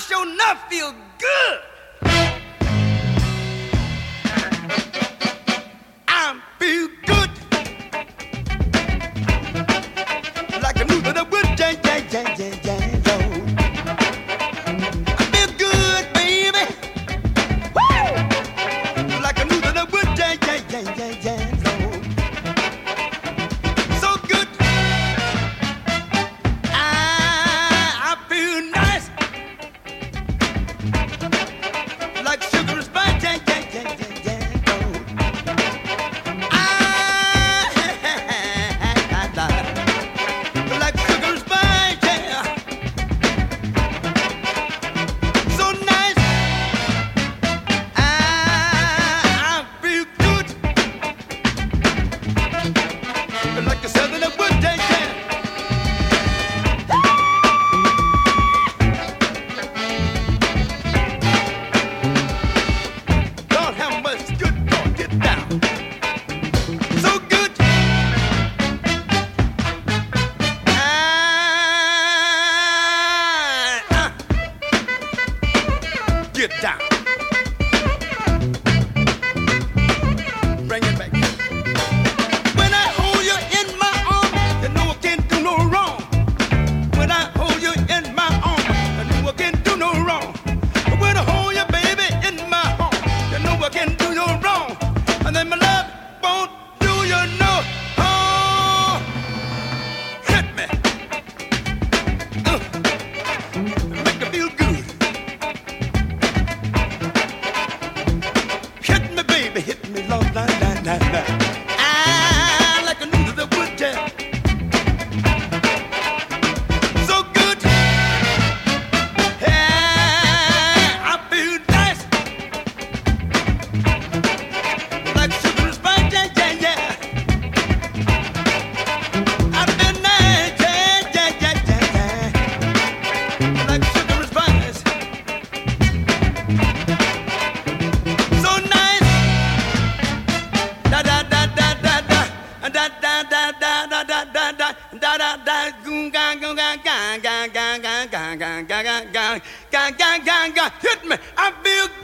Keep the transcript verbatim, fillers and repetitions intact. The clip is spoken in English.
sure enough feel good. I feel good. Like a noodle that would jang, jang, jang, jang, jang, Lord. I feel good, baby. Woo! Like a noodle that would jang, jang, jang, jang, jang, Lord. So good. I, I feel nice. Like sugar and spice, jang, jang, jang, jang, jang, Lord. I, like sugar and spice, yeah. So nice. I, I feel good. Like a southern wood, jang, jang. Lord, how much good God get down. So good. Ah, ah. Get down. Bring it back. When I hold you in my arms, you know I can't do no wrong. When I hold you in my arms, you know I can't do no wrong. When I hold you, baby, in my arms, you know I can't do no wrong. And then my love won't do you no harm. Hit me. Uh, make me feel good. Hit me, baby, hit me, Lord, la, la, la, la. I like a noodle that would jam. So good. Yeah, I feel nice. Like sugar and spice, yeah, yeah, yeah. I feel nice, yeah, yeah, yeah, yeah, yeah. Like sugar and spice. So nice. Da da da da da da da da da da da da da da da da da goon ga goon ga ga ga ga ga ga ga ga ga ga ga ga ga ga. Hit me, I feel